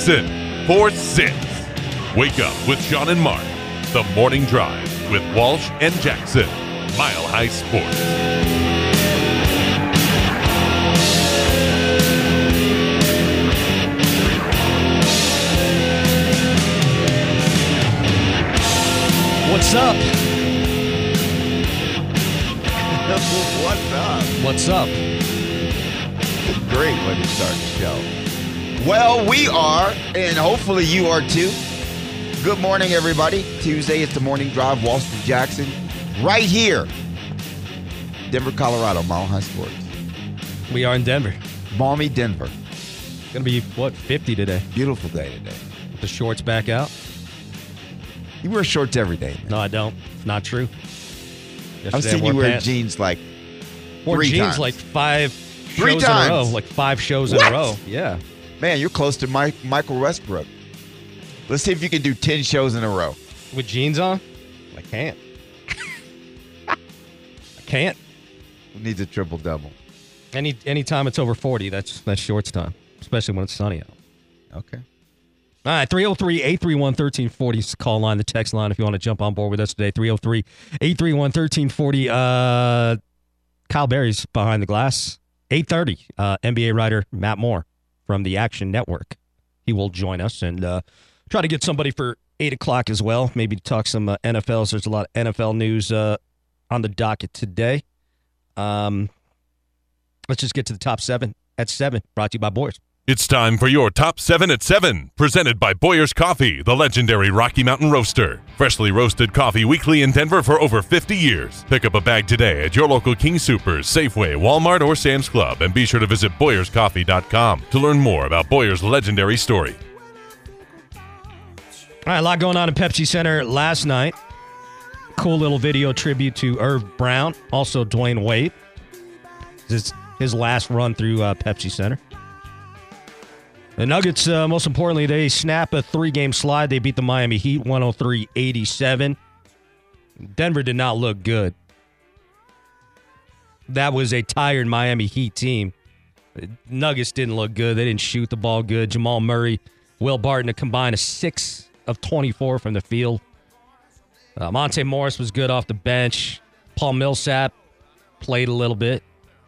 Jackson for 6. Wake up with Sean and Mark. The Morning Drive with Walsh and Jackson. Mile High Sports. What's up? What's up? What's up? Great way to start the show. Well, we are, and hopefully you are too. Good morning, everybody. Tuesday, it's the Morning Drive, Walsh and Jackson. Right here. Denver, Colorado, Mile High Sports. We are in Denver. Balmy Denver. It's going to be, 50 today? Beautiful day today. With the shorts back out? You wear shorts every day, man. No, I don't. It's not true. I've seen you wear jeans like wore three jeans times. like 5 Three shows times. in a row. Like 5 shows What? in a row. Yeah. Man, you're close to Michael Westbrook. Let's see if you can do 10 shows in a row. With jeans on? I can't. I can't. Who needs a triple-double? Anytime it's over 40, that's shorts time. Especially when it's sunny out. Okay. All right, 303-831-1340 is the call line, the text line, if you want to jump on board with us today. 303-831-1340. Kyle Berry's behind the glass. 8:30, NBA writer Matt Moore from the Action Network. He will join us and try to get somebody for 8 o'clock as well, maybe to talk some NFL. So there's a lot of NFL news on the docket today. Let's just get to the top 7 at 7, brought to you by Boyers. It's time for your Top 7 at 7, presented by Boyer's Coffee, the legendary Rocky Mountain Roaster. Freshly roasted coffee weekly in Denver for over 50 years. Pick up a bag today at your local King Soopers, Safeway, Walmart, or Sam's Club, and be sure to visit BoyersCoffee.com to learn more about Boyer's legendary story. All right, a lot going on in Pepsi Center last night. Cool little video tribute to Irv Brown, also Dwayne Wade. This is his last run through Pepsi Center. The Nuggets, most importantly, they snap a 3-game slide. They beat the Miami Heat 103-87. Denver did not look good. That was a tired Miami Heat team. Nuggets didn't look good. They didn't shoot the ball good. Jamal Murray, Will Barton, a combined 6 of 24 from the field. Monte Morris was good off the bench. Paul Millsap played a little bit.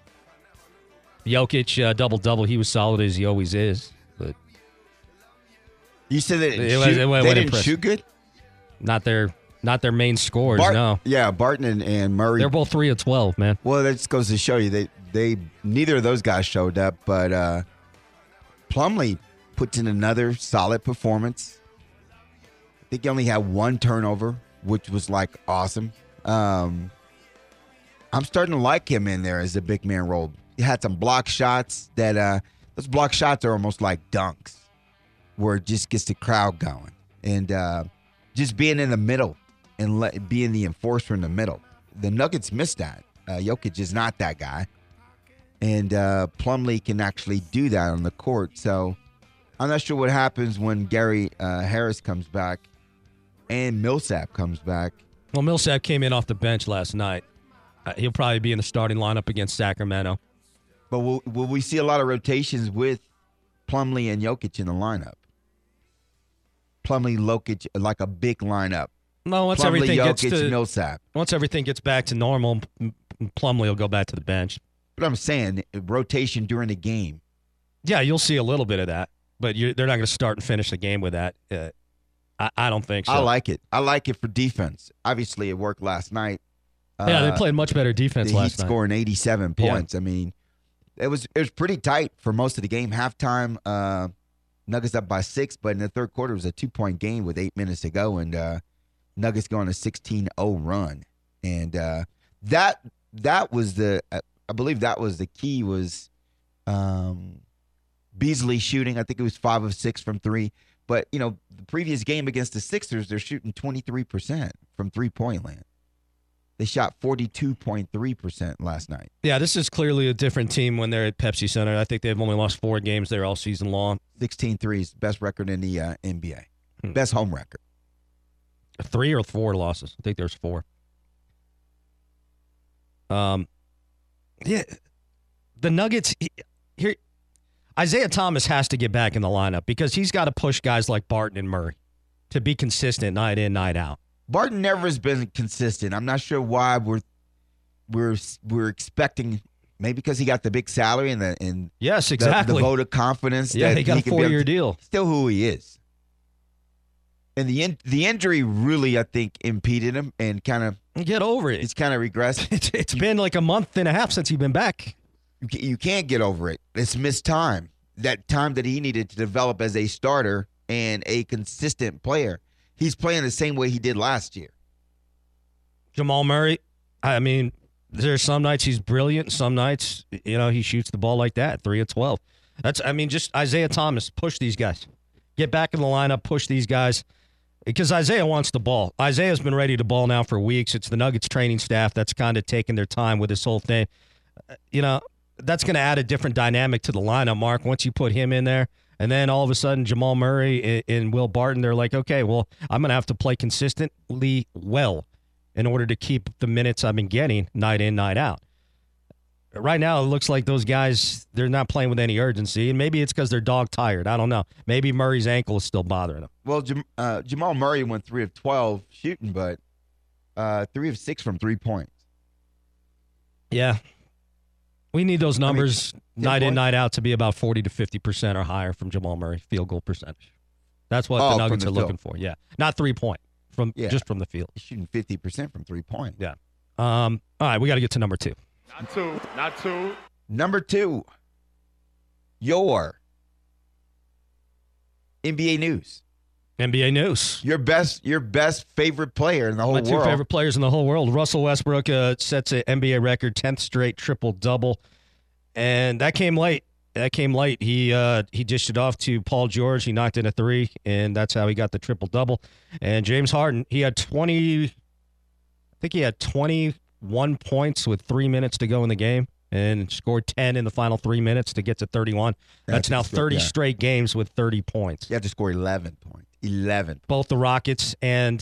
Jokic, double-double. He was solid as he always is. But You said they went didn't shoot good? Not their main scorers, no. Yeah, Barton and Murray. They're both 3 of 12, man. Well, that just goes to show you they neither of those guys showed up, but Plumlee puts in another solid performance. I think he only had 1 turnover, which was like awesome. I'm starting to like him in there as the big man role. He had some block shots that those block shots are almost like dunks, where it just gets the crowd going, and just being in the middle and being the enforcer in the middle. The Nuggets missed that. Jokic is not that guy, and Plumlee can actually do that on the court. So I'm not sure what happens when Gary Harris comes back and Millsap comes back. Well, Millsap came in off the bench last night. He'll probably be in the starting lineup against Sacramento. But will we see a lot of rotations with Plumlee and Jokic in the lineup? Plumlee, Jokic, like a big lineup. No, once Plumlee, everything Jokic, gets to Millsap. once everything gets back to normal, Plumlee will go back to the bench. But I'm saying rotation during the game. Yeah, you'll see a little bit of that, but they're not going to start and finish the game with that. I don't think so. I like it. I like it for defense. Obviously, it worked last night. Yeah, they played much better defense the last Heat night. scoring 87 Yeah. points. I mean, it was pretty tight for most of the game. Halftime, Nuggets up by 6, but in the third quarter, it was a 2-point game with 8 minutes to go, and Nuggets go on a 16-0 run. And that was I believe that was the key was Beasley shooting. I think it was 5 of 6 from 3. But, the previous game against the Sixers, they're shooting 23% from three-point land. They shot 42.3% last night. Yeah, this is clearly a different team when they're at Pepsi Center. I think they've only lost 4 games there all season long. 16 threes, best record in the NBA. Best home record. 3 or 4 losses. I think there's 4. Yeah, the Nuggets here. Isaiah Thomas has to get back in the lineup because he's got to push guys like Barton and Murray to be consistent night in, night out. Barton never has been consistent. I'm not sure why we're expecting, maybe because he got the big salary and yes, exactly, the vote of confidence. Yeah, that he got a 4-year deal. Still who he is. And the injury really, I think, impeded him and kind of get over it. He's kind of regressed. It's been like a month and a half since he's been back. You can't get over it. It's missed time. That time that he needed to develop as a starter and a consistent player. He's playing the same way he did last year. Jamal Murray, I mean, there's some nights he's brilliant. Some nights, he shoots the ball like that, 3 of 12. Just Isaiah Thomas, push these guys. Get back in the lineup, push these guys. Because Isaiah wants the ball. Isaiah's been ready to ball now for weeks. It's the Nuggets training staff that's kind of taking their time with this whole thing. That's going to add a different dynamic to the lineup, Mark, once you put him in there. And then all of a sudden, Jamal Murray and Will Barton, they're like, okay, well, I'm going to have to play consistently well in order to keep the minutes I've been getting night in, night out. Right now, it looks like those guys, they're not playing with any urgency, and maybe it's because they're dog-tired. I don't know. Maybe Murray's ankle is still bothering him. Well, Jamal Murray went 3 of 12 shooting, but 3 of 6 from 3 points. Yeah. We need those numbers night in, night out to be about 40 to 50% or higher from Jamal Murray, field goal percentage. That's what the Nuggets are looking for, yeah. Not 3-point, just from the field. He's shooting 50% from 3-point. Yeah. All right, we got to get to number 2. Not two. Number 2, your NBA news. NBA news. Your best favorite player in the whole world. My 2 favorite players in the whole world. Russell Westbrook sets an NBA record, 10th straight triple-double. And that came late. He dished it off to Paul George. He knocked in a 3, and that's how he got the triple-double. And James Harden, he had 21 points with 3 minutes to go in the game and scored 10 in the final 3 minutes to get to 31. That's now 30 straight games with 30 points. You have to score 11 points. 11. Both the Rockets and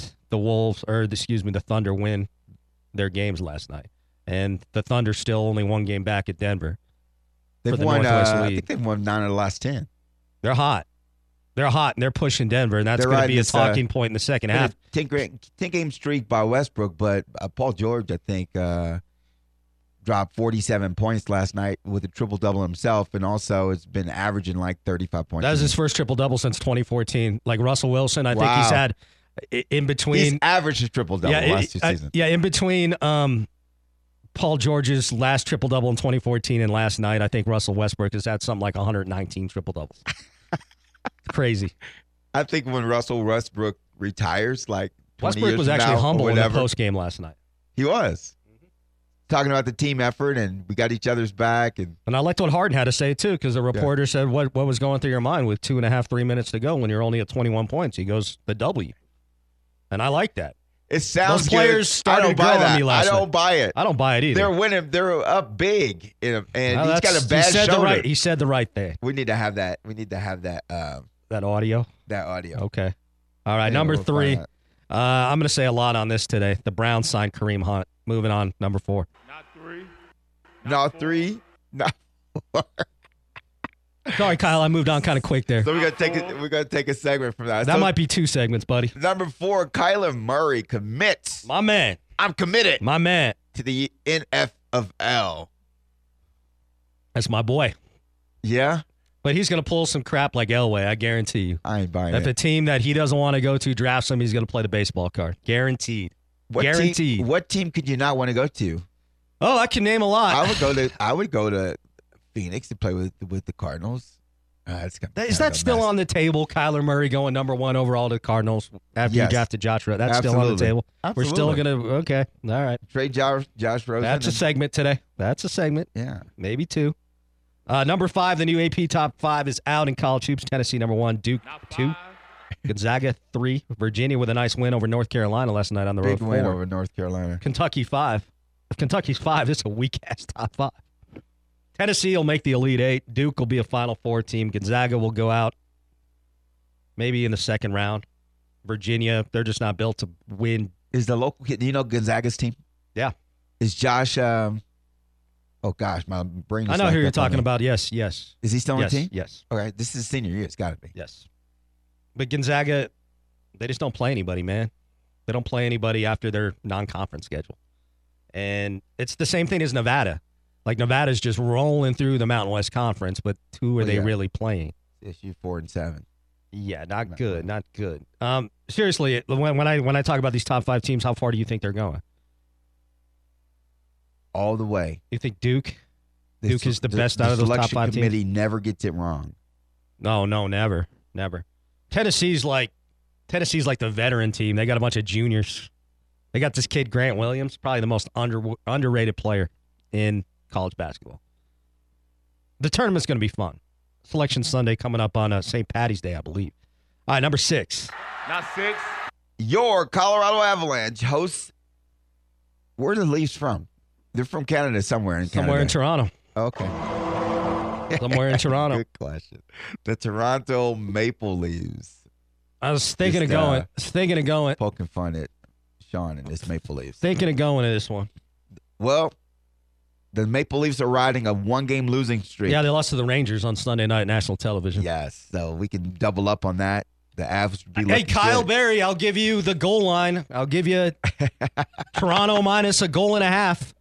the Thunder win their games last night. And the Thunder still only 1 game back at Denver. They've won, I think they've won 9 of the last 10. They're hot. And they're pushing Denver, and that's going to be a talking point in the second half. 10-game streak by Westbrook, but Paul George, I think, dropped 47 points last night with a triple-double himself, and also has been averaging like 35 points. That was his first triple-double since 2014. Like Russell Wilson, I think he's had in between. He's averaged a triple-double last 2 seasons. In between Paul George's last triple-double in 2014 and last night, I think Russell Westbrook has had something like 119 triple-doubles. Crazy. I think when Russell Westbrook retires, like 20 Westbrook years was from actually now, humble in the whatever, post-game last night. He was. Talking about the team effort, and we got each other's back. And I liked what Harden had to say, too, because the reporter said, what was going through your mind with 2.5, 3 minutes to go when you're only at 21 points? He goes, the W. And I like that. It sounds Those players started to grow on me last night. I don't buy it. I don't buy it either. They're winning. They're up big, and he's got a bad shoulder. He said the right thing. We need to have that. That audio? That audio. Okay. All right, number 3. I'm going to say a lot on this today. The Browns signed Kareem Hunt. Moving on, number 4. Not 3. Not 3. Not 4. Sorry, Kyle, I moved on kind of quick there. So we're gonna take a segment from that. That might be 2 segments, buddy. Number 4, Kyler Murray commits. My man. I'm committed. My man. To the NFL. That's my boy. Yeah? But he's going to pull some crap like Elway, I guarantee you. I ain't buying If it. a team that he doesn't want to go to drafts him, he's going to play the baseball card. Guaranteed. Guaranteed. What team could you not want to go to? Oh, I can name a lot. I would go to Phoenix to play with the Cardinals. Is that still on the table? Kyler Murray going number 1 overall to the Cardinals after you drafted Josh Rosen. That's still on the table. Absolutely. We're still going to. Okay. All right. Trade Josh Rosen. That's a segment today. That's a segment. Yeah. Maybe 2. Number 5, the new AP Top 5 is out in college hoops. Tennessee, number 1. Duke, 2. Gonzaga, 3. Virginia with a nice win over North Carolina last night on the road. Big win over North Carolina. Kentucky, 5. If Kentucky's 5, this is a weak-ass top 5. Tennessee will make the Elite 8. Duke will be a Final 4 team. Gonzaga will go out maybe in the second round. Virginia, they're just not built to win. Is the local kid, do you know Gonzaga's team? Yeah. Is Josh Oh gosh, my brain. I know who you're talking about. Yes. Is he still on Yes. the team? Yes. Okay, this is his senior year. It's got to be. Yes. But Gonzaga, they just don't play anybody, man. They don't play anybody after their non-conference schedule. And it's the same thing as Nevada. Like, Nevada's just rolling through the Mountain West Conference, but who are they really playing? SU 4-7. Yeah, not good. Not good. Seriously, when I talk about these top 5 teams, how far do you think they're going? All the way. You think Duke? Duke is the best out of those top 5 teams? The selection committee never gets it wrong. No, never. Tennessee's like the veteran team. They got a bunch of juniors. They got this kid, Grant Williams, probably the most underrated player in college basketball. The tournament's going to be fun. Selection Sunday coming up on St. Patty's Day, I believe. All right, number 6. Not 6. Your Colorado Avalanche hosts. Where are the Leafs from? They're from Canada, somewhere in Canada. Somewhere in Toronto. Okay. Somewhere in Toronto. Good question. The Toronto Maple Leafs. I was thinking of going. Poking fun at Sean and his Maple Leafs. Thinking of going to this one. Well, the Maple Leafs are riding a 1-game losing streak. Yeah, they lost to the Rangers on Sunday night national television. Yes, so we can double up on that. The Avs would be Hey, looking Kyle good. Berry, I'll give you the goal line. I'll give you Toronto minus a goal and a half.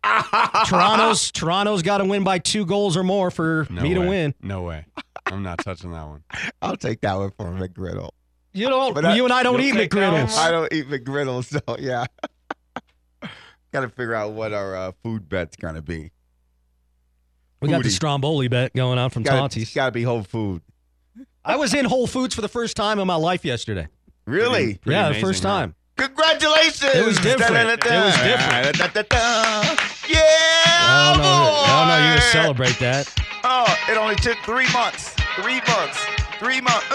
Toronto's got to win by 2 goals or more for me to win. No way. I'm not touching that one. I'll take that one for McGriddle. You and I don't eat McGriddles. I don't eat McGriddles, so yeah. Got to figure out what our food bet's going to be. We got the Foodie. Stromboli bet going on from Tonti's. It's got to be whole food. I was in Whole Foods for the first time in my life yesterday. Really? Pretty Yeah, the amazing, first huh? time. Congratulations! It was different. Da-da-da-da. It was different. Yeah, I don't know you to boy! celebrate that. Oh, it only took 3 months. 3 months. 3 months.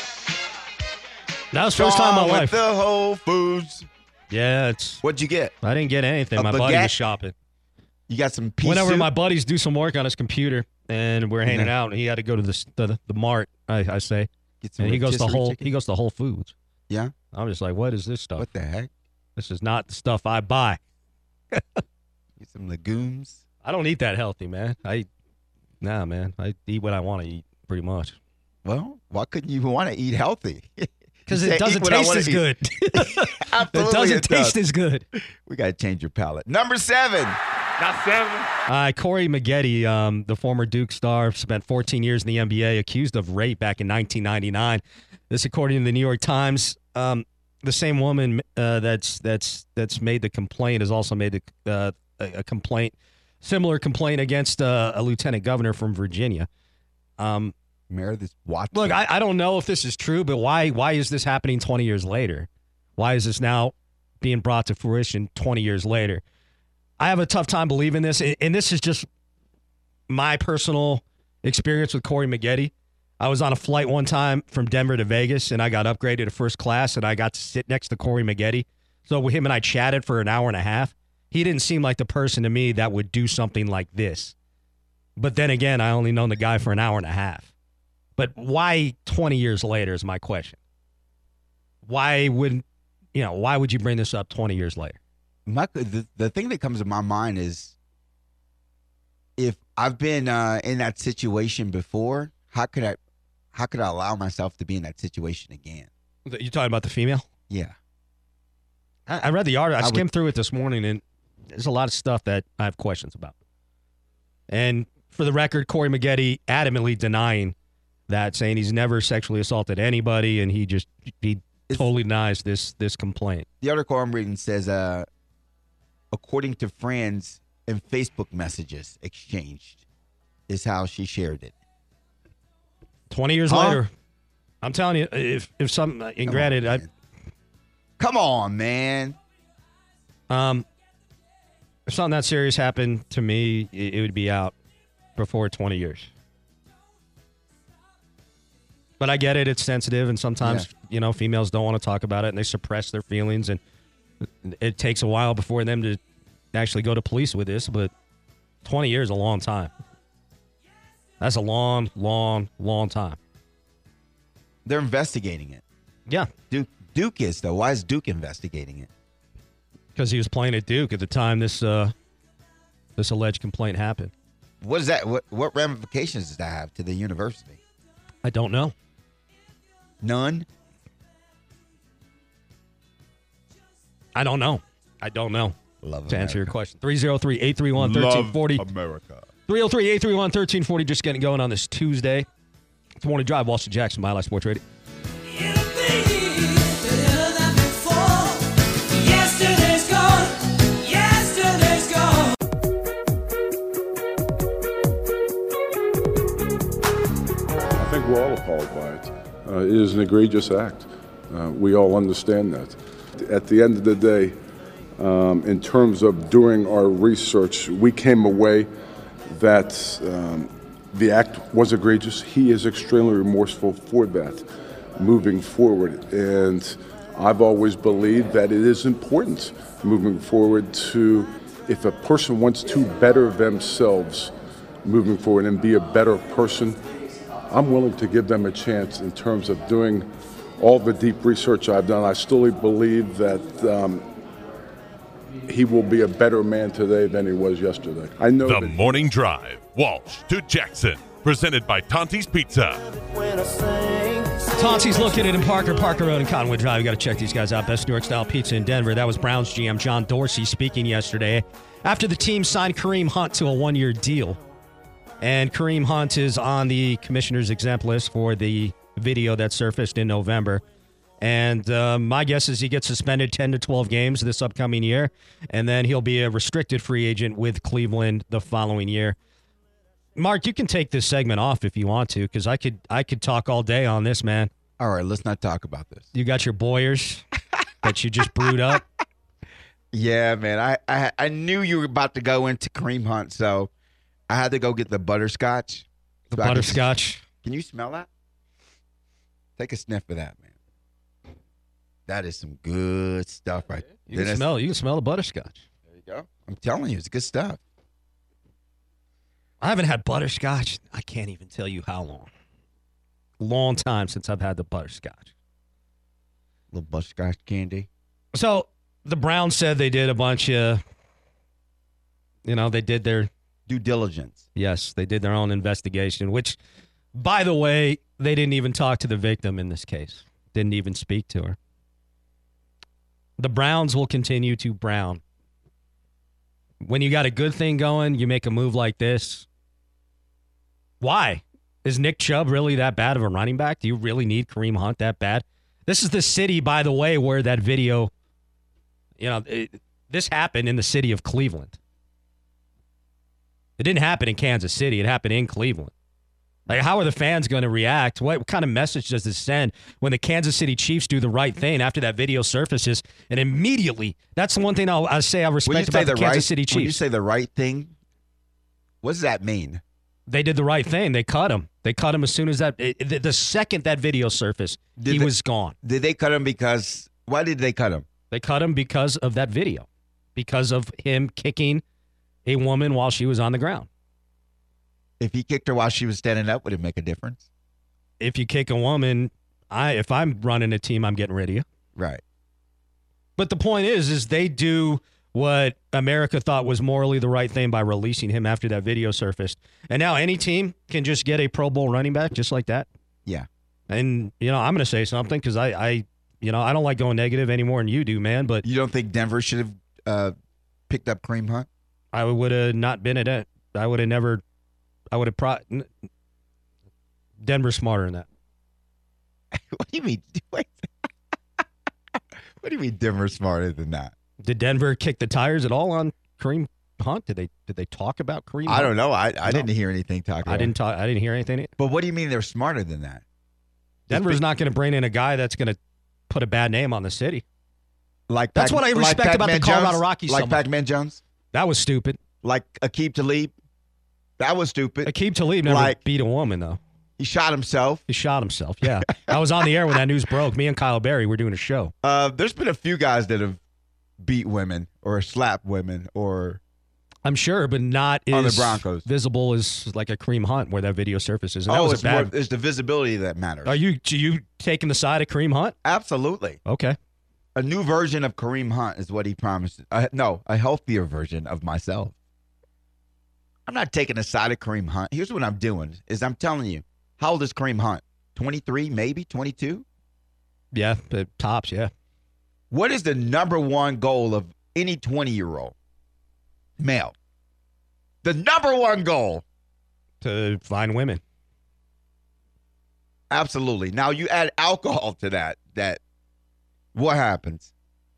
That was the first time in my With life. the Whole Foods. Yeah, What'd you get? I didn't get anything. A My buddy baguette? was shopping. You got some pea Went over to soup? my buddies do some work on his computer, and we're hanging out. And he had to go to the mart. I say, Get some and he goes to rotisserie chicken? He goes to Whole Foods. Yeah? I'm just like, what is this stuff? What the heck? This is not the stuff I buy. Get some legumes. I don't eat that healthy, man. Nah, man. I eat what I want to eat, pretty much. Well, why couldn't you want to eat healthy? Because You it say, doesn't "Eat what I taste wanna as eat." good. Absolutely It doesn't does. taste as good. We got to change your palate. Number 7. Not 7. Corey Maggette, the former Duke star, spent 14 years in the NBA, accused of rape back in 1999. This, according to the New York Times. The same woman that's made the complaint has also made a complaint, similar complaint against a lieutenant governor from Virginia. Meredith Watson. Look, I don't know if this is true, but why is this happening 20 years later? Why is this now being brought to fruition 20 years later? I have a tough time believing this, and this is just my personal experience with Corey Maggette. I was on a flight one time from Denver to Vegas, and I got upgraded to first class, and I got to sit next to Corey Maggette. So with him and I chatted for an hour and a half. He didn't seem like the person to me that would do something like this. But then again, I only known the guy for an hour and a half. But why 20 years later is my question. Why would you bring this up 20 years later? The thing that comes to my mind is, if I've been in that situation before, how could I allow myself to be in that situation again? You talking about the female? Yeah. I read the article. I I skimmed through it this morning, and there's a lot of stuff that I have questions about. And for the record, Corey Maggette adamantly denying that, saying he's never sexually assaulted anybody, and he totally denies this complaint. The article I'm reading says, according to friends and Facebook messages exchanged, is how she shared it. 20 years later, I'm telling you, if some, and granted, Come on, man. if something that serious happened to me, it would be out before 20 years. But I get it. It's sensitive, and sometimes, females don't want to talk about it, and they suppress their feelings, and it takes a while before them to actually go to police with this, but 20 years is a long time. That's a long, long, long time. They're investigating it. Yeah. Duke is, though. Why is Duke investigating it? Because he was playing at Duke at the time this this alleged complaint happened. What is that? What ramifications does that have to the university? I don't know. None? I don't know. Love to answer your America. question. 303-831-1340. Love America. 303-831-1340. Just getting going on this Tuesday. It's Morning Drive. Walsh and Jackson, My Life Sports Radio. I think we're all appalled by it. It is an egregious act. We all understand that. At the end of the day, in terms of doing our research, we came away that the act was egregious. He is extremely remorseful for that moving forward. And I've always believed that it is important moving forward to, if a person wants to better themselves moving forward and be a better person, I'm willing to give them a chance in terms of doing all the deep research I've done. I still believe that he will be a better man today than he was yesterday. I know The Morning Drive, Walsh to Jackson, presented by Tonti's Pizza. Tonti's located in Parker Road and Cottonwood Drive. You got to check these guys out. Best New York style pizza in Denver. That was Browns GM John Dorsey speaking yesterday after the team signed Kareem Hunt to a one-year deal. And Kareem Hunt is on the commissioner's exempt list for the video that surfaced in November. And my guess is he gets suspended 10 to 12 games this upcoming year, and then he'll be a restricted free agent with Cleveland the following year. Mark, you can take this segment off if you want to, because I could talk all day on this, man. All right, let's not talk about this. You got your Boyers that you just brewed up. Yeah, man. I knew you were about to go into Kareem Hunt, so I had to go get the butterscotch. The butterscotch. Can you smell that? Take a sniff of that, man. That is some good stuff right there. You can smell the butterscotch. There you go. I'm telling you, it's good stuff. I haven't had butterscotch. I can't even tell you how long. Long time since I've had the butterscotch. Little butterscotch candy. So the Browns said they did a bunch of, they did their due diligence. Yes, they did their own investigation, which, by the way, they didn't even talk to the victim in this case. Didn't even speak to her. The Browns will continue to brown. When you got a good thing going, you make a move like this. Why? Is Nick Chubb really that bad of a running back? Do you really need Kareem Hunt that bad? This is the city, by the way, where that video, this happened in the city of Cleveland. It didn't happen in Kansas City. It happened in Cleveland. Like, how are the fans going to react? What kind of message does this send when the Kansas City Chiefs do the right thing after that video surfaces? And immediately, that's the one thing I'll say I respect about the Kansas City Chiefs. When you say the right thing, what does that mean? They did the right thing. They cut him. They cut him as soon as the second that video surfaced, he was gone. Did they cut him because, why did they cut him? They cut him because of that video, because of him kicking a woman while she was on the ground. If he kicked her while she was standing up, would it make a difference? If you kick a woman, if I'm running a team, I'm getting rid of you. Right. But the point is they do what America thought was morally the right thing by releasing him after that video surfaced. And now any team can just get a Pro Bowl running back just like that. Yeah. And, I'm going to say something because I don't like going negative any more than you do, man. But you don't think Denver should have picked up Kareem Hunt? I would have not been at it. I would have Denver's smarter than that. What do you mean? What do you mean Denver's smarter than that? Did Denver kick the tires at all on Kareem Hunt? Did they talk about Kareem Hunt? I don't know. I didn't hear anything talking about it. I didn't hear anything. But what do you mean they're smarter than that? Denver's not going to bring in a guy that's going to put a bad name on the city. That's what I respect about the Colorado Rockies. Like Pac-Man Jones? That was stupid. Like Aqib Talib? That was stupid. Aqib Talib never beat a woman, though. He shot himself. Yeah. I was on the air when that news broke. Me and Kyle Berry were doing a show. There's been a few guys that have beat women or slapped women or... I'm sure, but not on as the Broncos. Visible as like a Kareem Hunt where that video surfaces. And it's the visibility that matters. Are you taking the side of Kareem Hunt? Absolutely. Okay. A new version of Kareem Hunt is what he promised. A healthier version of myself. I'm not taking a side of Kareem Hunt. Here's what I'm doing is I'm telling you, how old is Kareem Hunt? 23, maybe 22? Yeah, tops, yeah. What is the number one goal of any 20-year-old male? The number one goal. To find women. Absolutely. Now you add alcohol to that what happens?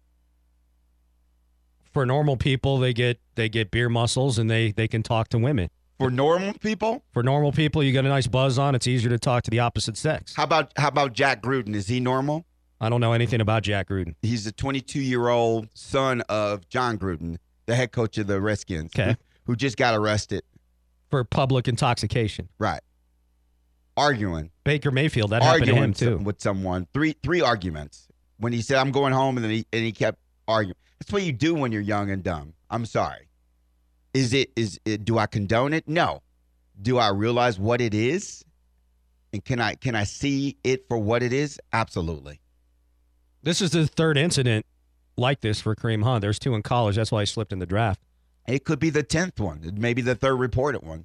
For normal people, they get beer muscles and they can talk to women. For normal people? For normal people, you get a nice buzz on. It's easier to talk to the opposite sex. How about Jack Gruden? Is he normal? I don't know anything about Jack Gruden. He's the 22-year-old son of John Gruden, the head coach of the Redskins, who just got arrested. For public intoxication. Right. Arguing. Baker Mayfield, that happened to him too. With someone. Three arguments. When he said, I'm going home, and then he kept arguing. That's what you do when you're young and dumb. I'm sorry. Is it? Do I condone it? No. Do I realize what it is? And can I see it for what it is? Absolutely. This is the third incident like this for Kareem Hunt. There's 2 in college. That's why he slipped in the draft. It could be the 10th one. It may be the third reported one.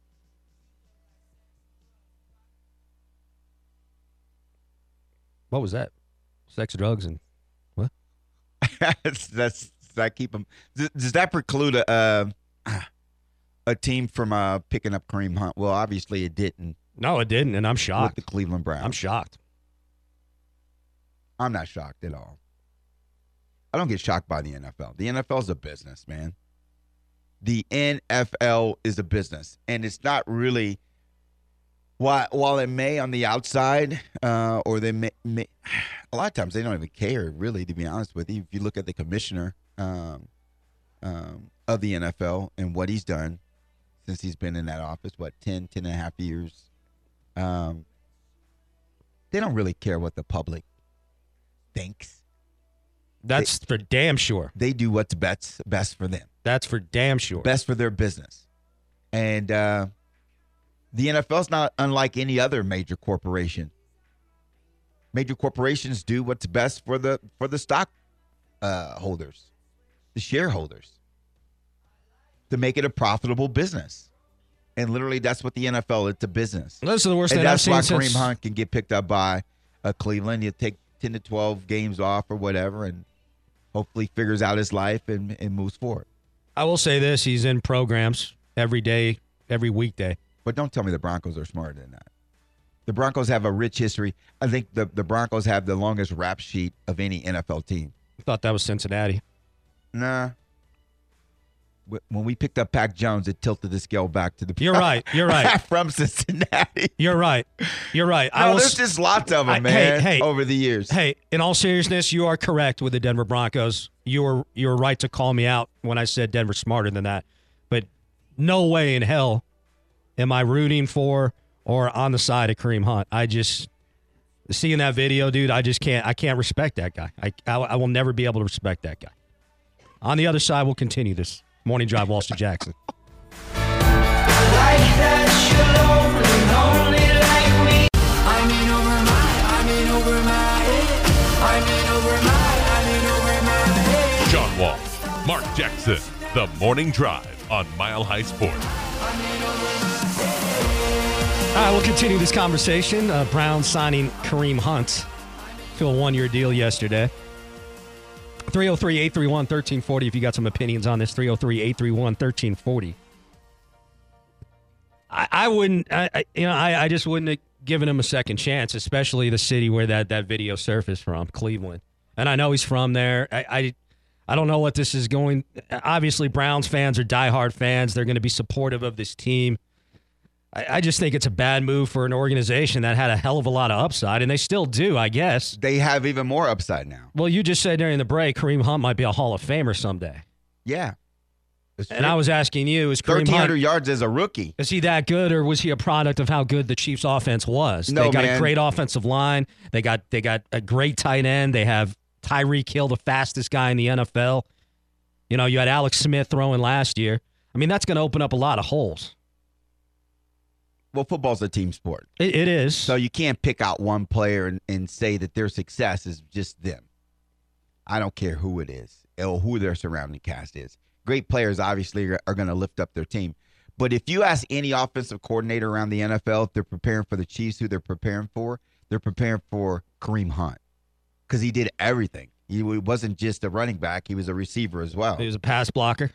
What was that? Sex, drugs, and what? Does that keep him? Does that preclude a team from picking up Kareem Hunt? Well, obviously it didn't. No, it didn't, and I'm shocked. With the Cleveland Browns. I'm shocked. I'm not shocked at all. I don't get shocked by the NFL. The NFL is a business, man. The NFL is a business, and it's not really. While it may on the outside, or they may, a lot of times they don't even care, really, to be honest with you. If you look at the commissioner of the NFL and what he's done since he's been in that office, 10 and a half years, they don't really care what the public thinks. That's for damn sure. They do what's best for them. That's for damn sure. Best for their business. And the NFL is not unlike any other major corporation. Major corporations do what's best for the stock holders, the shareholders, to make it a profitable business. And literally, that's what the NFL. It's a business. Those are the worst. And thing that's I've why seen Kareem Hunt can get picked up by Cleveland. He'll take 10 to 12 games off or whatever, and hopefully figures out his life and moves forward. I will say this: he's in programs every day, every weekday. But don't tell me the Broncos are smarter than that. The Broncos have a rich history. I think the Broncos have the longest rap sheet of any NFL team. I thought that was Cincinnati. Nah. When we picked up Pac Jones, it tilted the scale back to the. You're right. You're right. From Cincinnati. You're right. You're right. No, there's just lots of them, man. Hey, over the years. Hey, in all seriousness, you are correct with the Denver Broncos. You were right to call me out when I said Denver's smarter than that. But no way in hell am I rooting for or on the side of Kareem Hunt. I just seeing that video, dude. I can't respect that guy. I will never be able to respect that guy. On the other side, we'll continue this morning drive. Walsh to Jackson. John Walsh, Mark Jackson, the morning drive on Mile High Sports. All right, we'll continue this conversation. Browns signing Kareem Hunt to a 1-year deal yesterday. 303-831-1340 if you got some opinions on this. 303-831-1340. I wouldn't, I just wouldn't have given him a second chance, especially the city where that video surfaced from, Cleveland. And I know he's from there. I don't know what this is going. Obviously, Browns fans are diehard fans. They're going to be supportive of this team. I just think it's a bad move for an organization that had a hell of a lot of upside, and they still do, I guess. They have even more upside now. Well, you just said during the break Kareem Hunt might be a Hall of Famer someday. Yeah. And I was asking you, is Kareem 1,300 Hunt, yards as a rookie. is he that good, or was he a product of how good the Chiefs' offense was? No, they got man. a great offensive line. They got a great tight end. They have Tyreek Hill, the fastest guy in the NFL. You know, you had Alex Smith throwing last year. I mean, that's going to open up a lot of holes. Well, football's a team sport. It is. So you can't pick out one player and say that their success is just them. I don't care who it is or who their surrounding cast is. Great players obviously are going to lift up their team. But if you ask any offensive coordinator around the NFL if they're preparing for the Chiefs, who they're preparing for Kareem Hunt because he did everything. He wasn't just a running back; he was a receiver as well. He was a pass blocker.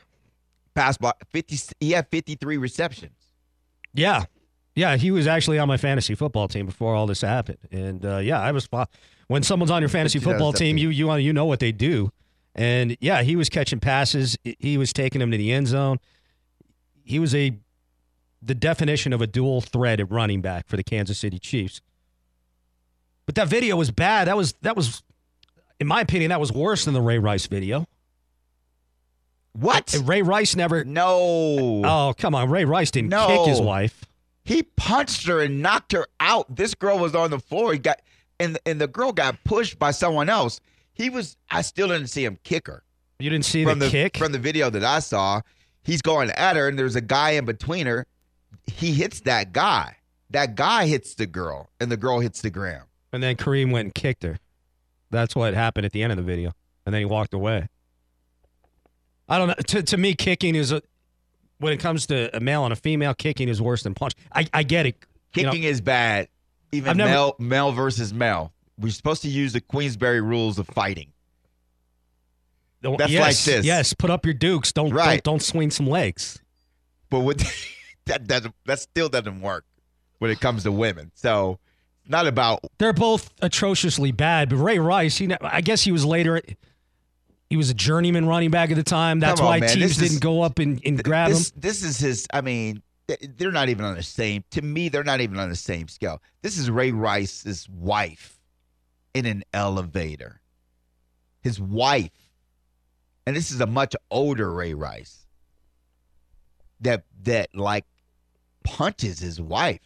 He had 53 receptions. Yeah. Yeah, he was actually on my fantasy football team before all this happened. And, I was when someone's on your fantasy football team, you know what they do. And, yeah, he was catching passes. He was taking them to the end zone. He was the definition of a dual threat at running back for the Kansas City Chiefs. But that video was bad. That was, in my opinion, that was worse than the Ray Rice video. What? And Ray Rice never. No. Oh, come on. Ray Rice didn't kick his wife. He punched her and knocked her out. This girl was on the floor. He got and the girl got pushed by someone else. I still didn't see him kick her. You didn't see the kick? From the video that I saw, he's going at her and there's a guy in between her. He hits that guy. That guy hits the girl and the girl hits the ground. And then Kareem went and kicked her. That's what happened at the end of the video. And then he walked away. I don't know. To me, kicking is when it comes to a male and a female, kicking is worse than punch. I get it. Kicking is bad. Even male versus male. We're supposed to use the Queensberry rules of fighting. That's like this. Yes, put up your dukes. Don't swing some legs. But that still doesn't work when it comes to women. So not about. They're both atrociously bad. But Ray Rice, I guess he was later. He was a journeyman running back at the time. That's why teams didn't go up and grab him. This is his. I mean, they're not even on the same. To me, they're not even on the same scale. This is Ray Rice's wife in an elevator. His wife, and this is a much older Ray Rice that like punches his wife.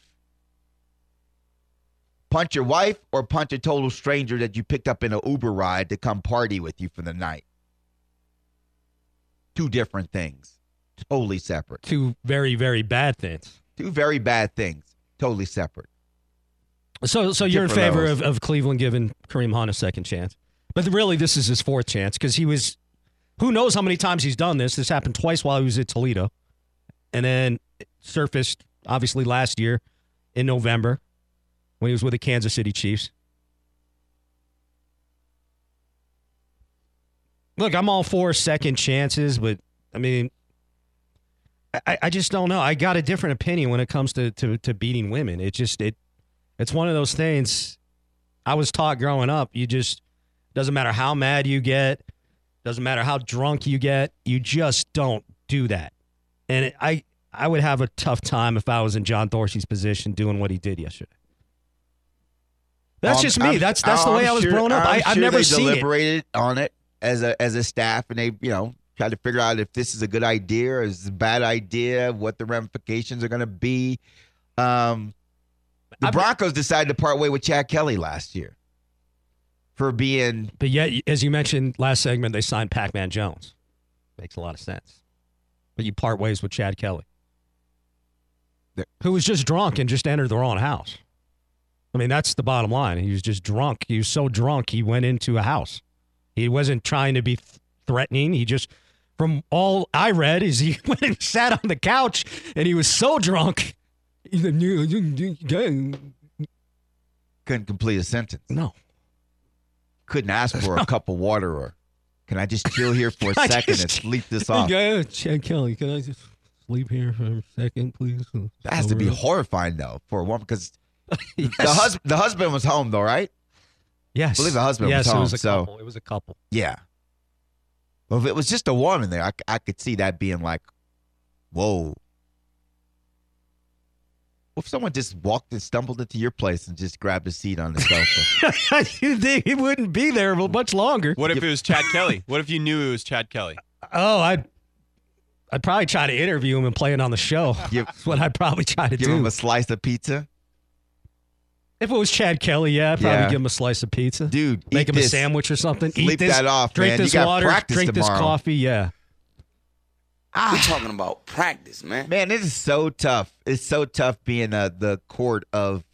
Punch your wife or punch a total stranger that you picked up in an Uber ride to come party with you for the night. Two different things. Totally separate. Two very, very bad things. Two very bad things. Totally separate. So you're in favor of Cleveland giving Kareem Hunt a second chance. But really, this is his fourth chance because he was – who knows how many times he's done this. This happened twice while he was at Toledo. And then it surfaced, obviously, last year in November when he was with the Kansas City Chiefs. Look, I'm all for second chances, but, I mean, I just don't know. I got a different opinion when it comes to beating women. It's one of those things I was taught growing up. Doesn't matter how mad you get, doesn't matter how drunk you get, you just don't do that. And I would have a tough time if I was in John Dorsey's position doing what he did yesterday. That's just me. That's the way I was growing up. I've never seen it. They deliberated on it as a staff, and they tried to figure out if this is a good idea or is it a bad idea, what the ramifications are going to be. The Broncos decided to part way with Chad Kelly last year for being. But yet, as you mentioned last segment, they signed Pac-Man Jones. Makes a lot of sense. But you part ways with Chad Kelly, who was just drunk and just entered the wrong house. I mean, that's the bottom line. He was just drunk. He was so drunk, he went into a house. He wasn't trying to be threatening. He just, from all I read, is he went and sat on the couch, and he was so drunk. Couldn't complete a sentence. No. Couldn't ask for a cup of water or, can I just chill here for a second and sleep this off? Yeah, Chad Kelly, can I just sleep here for a second, please? That has to be horrifying, though, for a woman, because yes. the husband was home, though, right? Yes. I believe the husband was home. Yes, it was a couple. Yeah. Well, if it was just a woman there, I could see that being like, whoa. What if someone just walked and stumbled into your place and just grabbed a seat on the sofa? He wouldn't be there much longer. What if it was Chad Kelly? What if you knew it was Chad Kelly? Oh, I'd probably try to interview him and play it on the show. That's what I'd probably try to do. Give him a slice of pizza? If it was Chad Kelly, I'd probably give him a slice of pizza. Dude, make him a sandwich or something. Sleep that off, drink man. This you got water, practice drink tomorrow. This coffee, yeah. We're talking about practice, man. Man, it is so tough. It's so tough being the court of,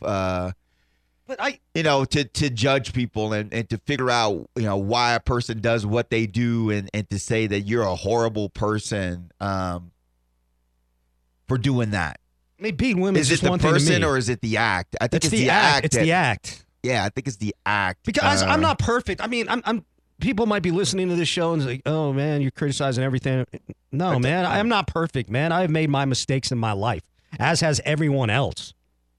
to judge people and to figure out, why a person does what they do and to say that you're a horrible person for doing that? I mean, beating women Is is it just the one thing to person me. or is it the act? I think It's the act. It's the act. Yeah, I think it's the act. Because I'm not perfect. I mean, I'm. People might be listening to this show and say, "Oh man, you're criticizing everything." No, man, I'm not perfect, man. I've made my mistakes in my life, as has everyone else.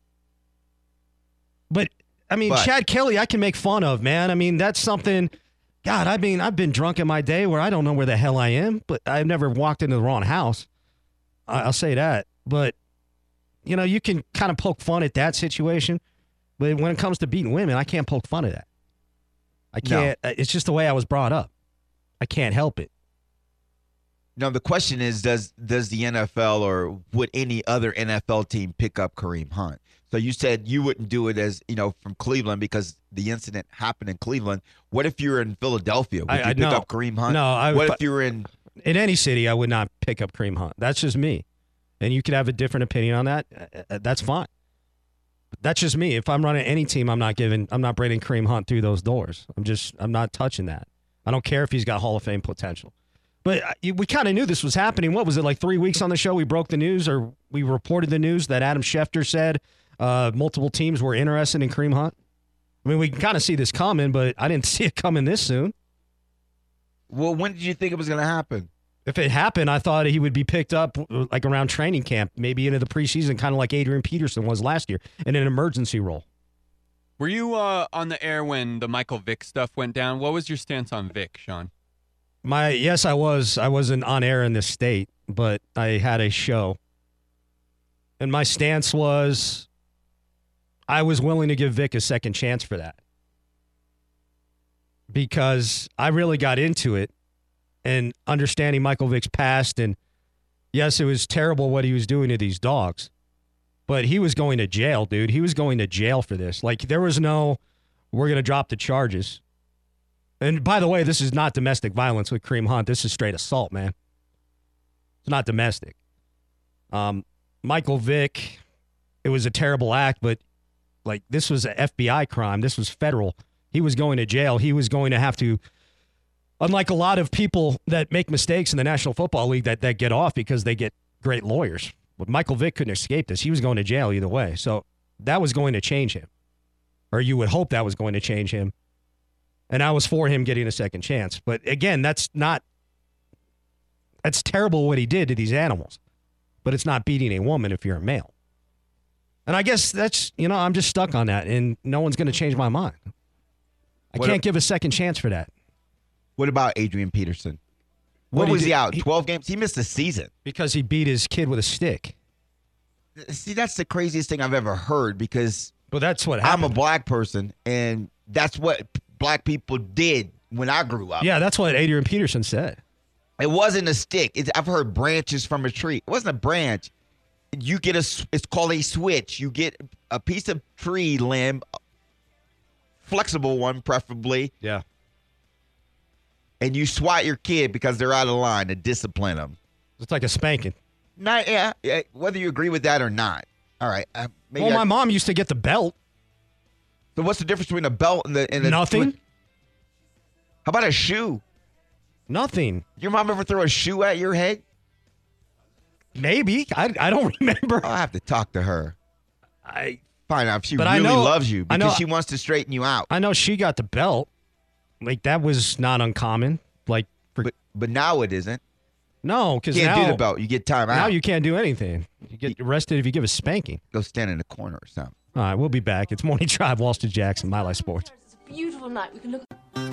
But I mean, Chad Kelly, I can make fun of, man. I mean, that's something. God, I mean, I've been drunk in my day where I don't know where the hell I am, but I've never walked into the wrong house. I'll say that. But you know, you can kind of poke fun at that situation, but when it comes to beating women, I can't poke fun at that. I can't. No. It's just the way I was brought up. I can't help it. No, the question is, does the NFL or would any other NFL team pick up Kareem Hunt? So you said you wouldn't do it as, from Cleveland because the incident happened in Cleveland. What if you're in Philadelphia? Would you pick up Kareem Hunt? No. What if you're in any city? I would not pick up Kareem Hunt. That's just me. And you could have a different opinion on that. That's fine. That's just me. If I'm running any team, I'm not bringing Kareem Hunt through those doors. I'm not touching that. I don't care if he's got Hall of Fame potential. But we kind of knew this was happening. What was it, like 3 weeks on the show? We broke the news, or we reported the news that Adam Schefter said multiple teams were interested in Kareem Hunt. I mean, we kind of see this coming, but I didn't see it coming this soon. Well, when did you think it was going to happen? If it happened, I thought he would be picked up like around training camp, maybe into the preseason, kind of like Adrian Peterson was last year, in an emergency role. Were you on the air when the Michael Vick stuff went down? What was your stance on Vick, Sean? Yes, I was. I wasn't on air in this state, but I had a show. And my stance was I was willing to give Vick a second chance for that. Because I really got into it. And understanding Michael Vick's past, and yes, it was terrible what he was doing to these dogs, but he was going to jail, dude. He was going to jail for this. Like, there was no, we're going to drop the charges. And by the way, this is not domestic violence with Kareem Hunt. This is straight assault, man. It's not domestic. Michael Vick, it was a terrible act, but like, this was an FBI crime. This was federal. He was going to jail. He was going to have to. Unlike a lot of people that make mistakes in the National Football League that get off because they get great lawyers. But Michael Vick couldn't escape this. He was going to jail either way. So that was going to change him. Or you would hope that was going to change him. And I was for him getting a second chance. But again, that's terrible what he did to these animals. But it's not beating a woman if you're a male. And I guess that's, I'm just stuck on that. And no one's going to change my mind. I can't give a second chance for that. What about Adrian Peterson? What was he out? 12 games? He missed a season. Because he beat his kid with a stick. See, that's the craziest thing I've ever heard because that's what happened. I'm a black person, and that's what black people did when I grew up. Yeah, that's what Adrian Peterson said. It wasn't a stick. I've heard branches from a tree. It wasn't a branch. You get it's called a switch. You get a piece of tree limb, flexible one preferably. Yeah. And you swat your kid because they're out of line to discipline them. It's like a spanking. Yeah, whether you agree with that or not. All right. My mom used to get the belt. So what's the difference between a belt and the Nothing. How about a shoe? Nothing. Your mom ever throw a shoe at your head? Maybe. I don't remember. I'll have to talk to her. Find out if she really loves you because she wants to straighten you out. I know she got the belt. Like, that was not uncommon. Like, but now it isn't. No, because you can't do the belt. You get time out. Now you can't do anything. You get arrested if you give a spanking. Go stand in the corner or something. All right, we'll be back. It's Morning Drive, Wall Street Jackson, My Life Sports. It's a beautiful night. We can look.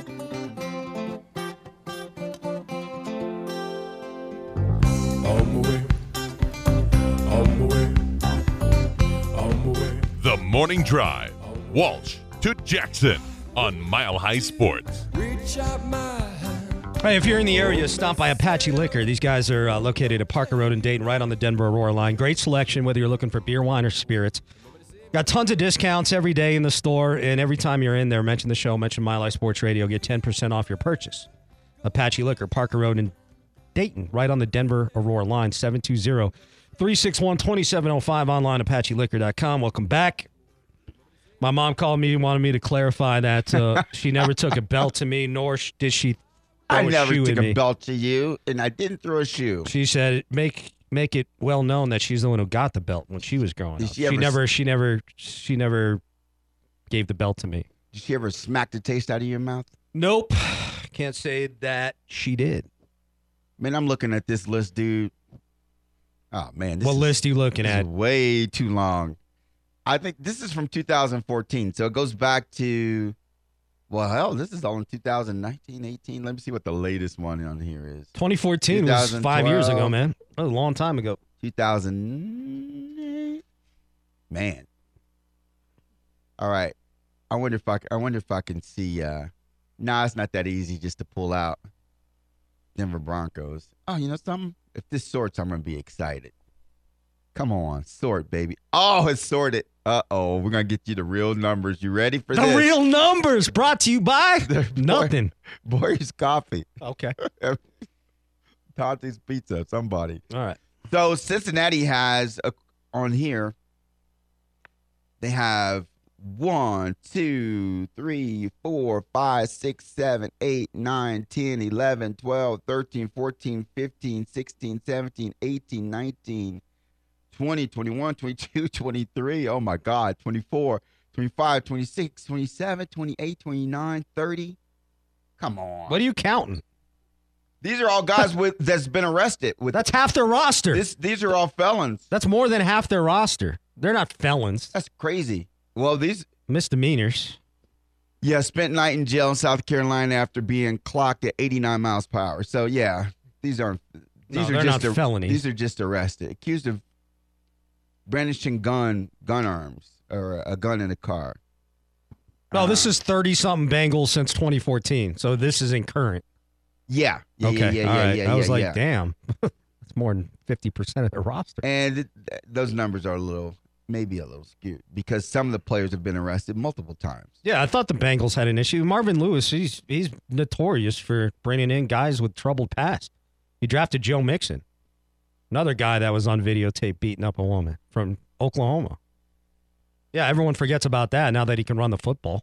The Morning Drive, Walsh to Jackson on Mile High Sports. Hey, if you're in the area, stop by Apache Liquor. These guys are located at Parker Road in Dayton, right on the Denver-Aurora line. Great selection, whether you're looking for beer, wine, or spirits. Got tons of discounts every day in the store, and every time you're in there, mention the show, mention Mile High Sports Radio, get 10% off your purchase. Apache Liquor, Parker Road in Dayton, right on the Denver-Aurora line, 720-361-2705, online, ApacheLiquor.com. Welcome back. My mom called me and wanted me to clarify that she never took a belt to me, nor did she throw a shoe at me. I never took a belt to you, and I didn't throw a shoe. She said, make make it well known that she's the one who got the belt when she was growing Did up. she ever She never gave the belt to me. Did she ever smack the taste out of your mouth? Nope. Can't say that she did. Man, I'm looking at this list, dude. Oh, man. What list are you looking this at? is way too long. I think this is from 2014, so it goes back to, well, hell, this is all in 2019, 18. Let me see what the latest one on here is. 2014 was 5 years ago, man. That was a long time ago. 2000. Man. All right. I wonder if I can see. Nah, it's not that easy just to pull out Denver Broncos. Oh, you know something? If this sorts, I'm gonna be excited. Come on, sort, baby. Oh, it's sorted. Uh-oh, we're gonna get you the real numbers. You ready for this? The real numbers brought to you by nothing. Boyer's Coffee. Okay. Tante's Pizza. Somebody. All right. So Cincinnati has on here. They have 1, 2, 3, 4, 5, 6, 7, 8, 9, 10, 11, 12, 13, 14, 15, 16, 17, 18, 19, 20, 21, 22, 23. Oh, my God. 24, 25, 26, 27, 28, 29, 30. Come on. What are you counting? These are all guys that's been arrested. That's half their roster. These are all felons. That's more than half their roster. They're not felons. That's crazy. Well, these misdemeanors. Yeah, spent night in jail in South Carolina after being clocked at 89 miles per hour. So yeah, these are not felonies. These are just arrested, accused of brandishing gun arms or a gun in a car. No, this is 30-something Bengals since 2014. So this is in current. Yeah. Okay. Yeah. All right. I was like, damn, that's more than 50% of their roster. And those numbers are maybe a little skewed because some of the players have been arrested multiple times. Yeah, I thought the Bengals had an issue. Marvin Lewis, he's notorious for bringing in guys with troubled past. He drafted Joe Mixon, another guy that was on videotape beating up a woman from Oklahoma. Yeah, everyone forgets about that now that he can run the football.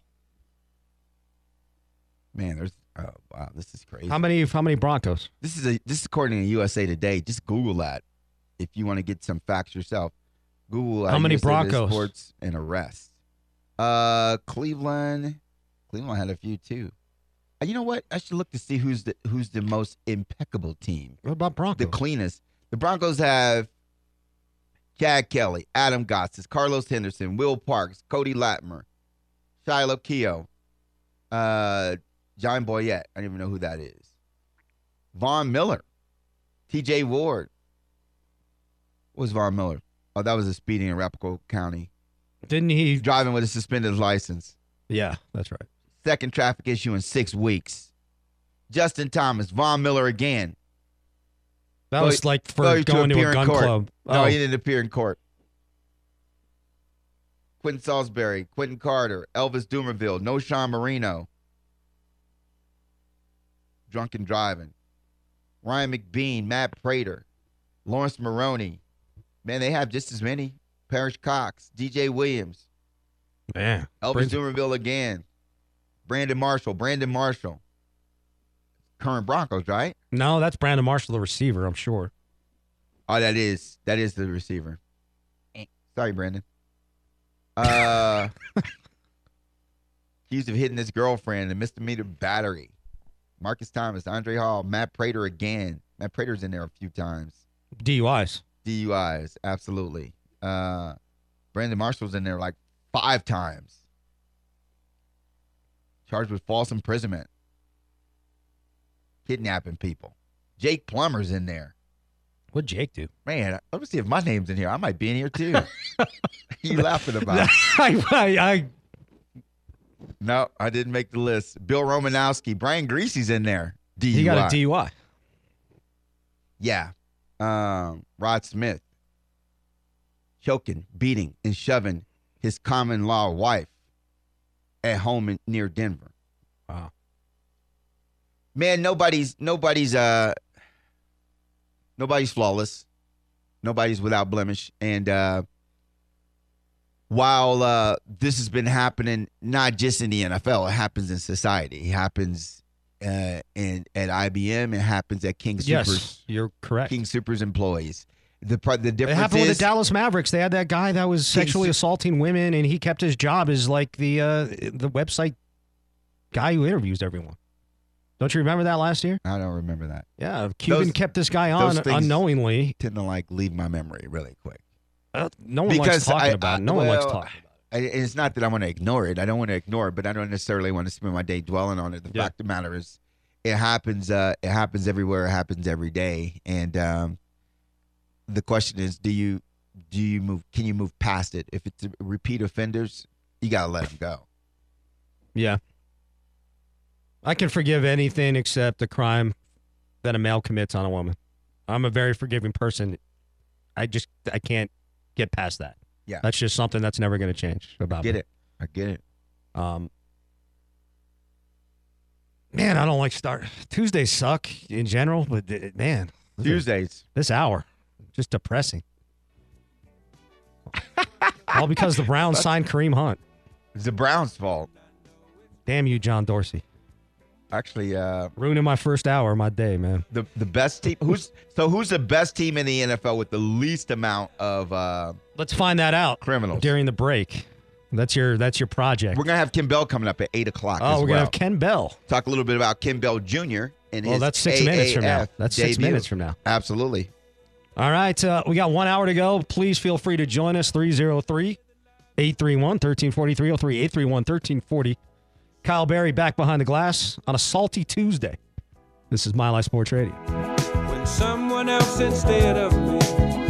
Man, wow, this is crazy. How many Broncos? This is according to USA Today. Just Google that if you want to get some facts yourself. Google how many USA Broncos? Sports and arrests. Cleveland had a few too. You know what? I should look to see who's the most impeccable team. What about Broncos? The cleanest. The Broncos have Chad Kelly, Adam Gotsis, Carlos Henderson, Will Parks, Cody Latimer, Shiloh Keogh, John Boyette. I don't even know who that is. Von Miller, T.J. Ward. What was Von Miller? Oh, that was a speeding in Arapahoe County. Didn't he? Driving with a suspended license. Yeah, that's right. Second traffic issue in 6 weeks. Justin Thomas, Von Miller again. That was like for going to a gun club. No, he didn't appear in court. Quentin Salisbury, Quentin Carter, Elvis Dumerville, No Sean Marino. Drunken driving. Ryan McBean, Matt Prater, Lawrence Maroney. Man, they have just as many. Parrish Cox, DJ Williams. Man. Elvis Dumerville again. Brandon Marshall. Current Broncos, right? No, that's Brandon Marshall, the receiver, I'm sure. Oh, that is the receiver. Sorry, Brandon. Accused of hitting his girlfriend and misdemeanor battery. Marcus Thomas, Andre Hall, Matt Prater again. Matt Prater's in there a few times. DUIs, absolutely. Brandon Marshall's in there like 5 times. Charged with false imprisonment. Kidnapping people. Jake Plummer's in there. What'd Jake do? Man, let me see if my name's in here. I might be in here too. You laughing about? No, I didn't make the list. Bill Romanowski. Brian Greasy's in there. DUI. He got a DUI. Yeah. Rod Smith. Choking, beating, and shoving his common law wife at home near Denver. Wow. Man, nobody's flawless. Nobody's without blemish. And while this has been happening not just in the NFL, it happens in society. It happens at IBM. It happens at King Soopers. Yes, you're correct. King Soopers employees. The difference It happened with is the Dallas Mavericks. They had that guy that was sexually assaulting women, and he kept his job as like the website guy who interviews everyone. Don't you remember that last year? I don't remember that. Yeah, Cuban kept this guy on unknowingly. Tend to like leave my memory really quick. No one likes talking about it. No one likes talking about it. It's not that I want to ignore it. I don't want to ignore it, but I don't necessarily want to spend my day dwelling on it. The fact of the matter is, it happens. It happens everywhere. It happens every day. And the question is, do you move? Can you move past it? If it's repeat offenders, you gotta let them go. Yeah. I can forgive anything except the crime that a male commits on a woman. I'm a very forgiving person. I can't get past that. Yeah. That's just something that's never going to change about me. I get it. Man, I don't like Tuesdays suck in general, but man. Tuesdays. This hour, just depressing. All because the Browns signed Kareem Hunt. It's the Browns' fault. Damn you, John Dorsey. Actually, ruining my first hour of my day, man. The best team. Who's the best team in the NFL with the least amount of? Let's find that out. Criminals during the break. That's your project. We're gonna have Ken Bell coming up at 8:00. Oh, we're gonna have Ken Bell. Talk a little bit about Ken Bell Jr. and his that's 6 minutes from now. That's 6 minutes from now. Absolutely. All right, we got 1 hour to go. Please feel free to join us. 303-831-1340, 303-831-1340. Kyle Berry back behind the glass on a salty Tuesday. This is My Life Sports Radio. When someone else instead of me